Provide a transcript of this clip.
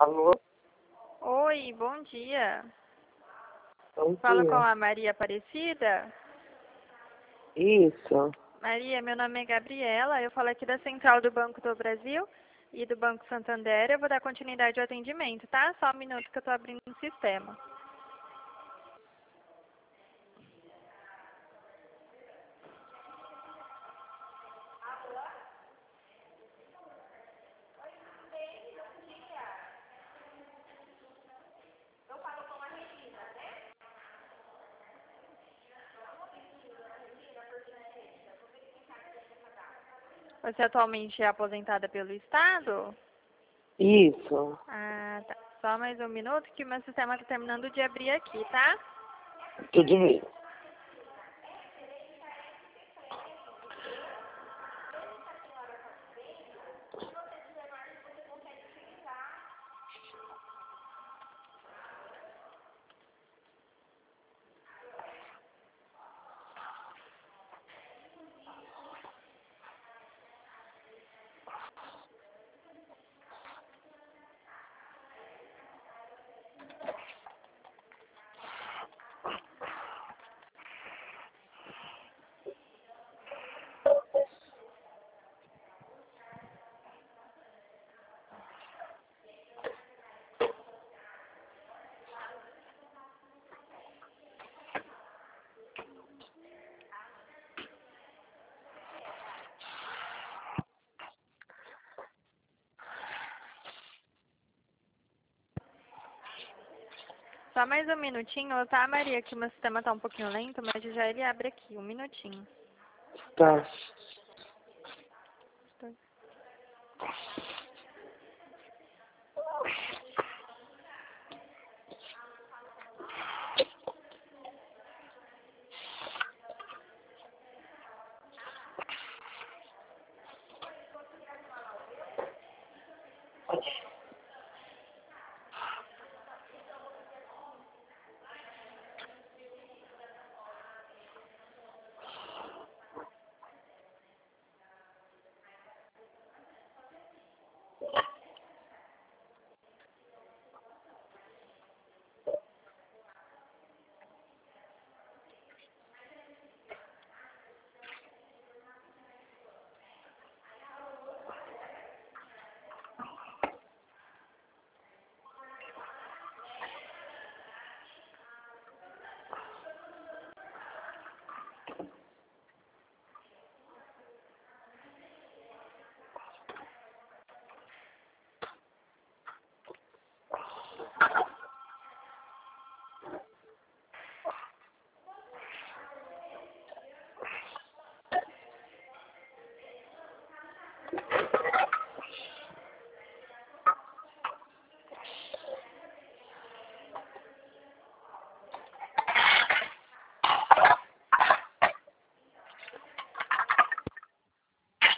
Alô? Oi, bom dia. Bom Fala com dia. a Maria Aparecida. Isso. Maria, meu nome é Gabriela, eu falo aqui da Central do Banco do Brasil e do Banco Santander. Eu vou dar continuidade ao atendimento, tá? Só um minuto que eu tô abrindo o sistema. Você atualmente é aposentada pelo Estado? Isso. Ah, tá. Só mais um minuto que o meu sistema tá terminando de abrir aqui, tá? Tudo bem. Só mais um minutinho, tá, Maria? Que o meu sistema tá um pouquinho lento, mas já ele abre aqui. Um minutinho. Tá.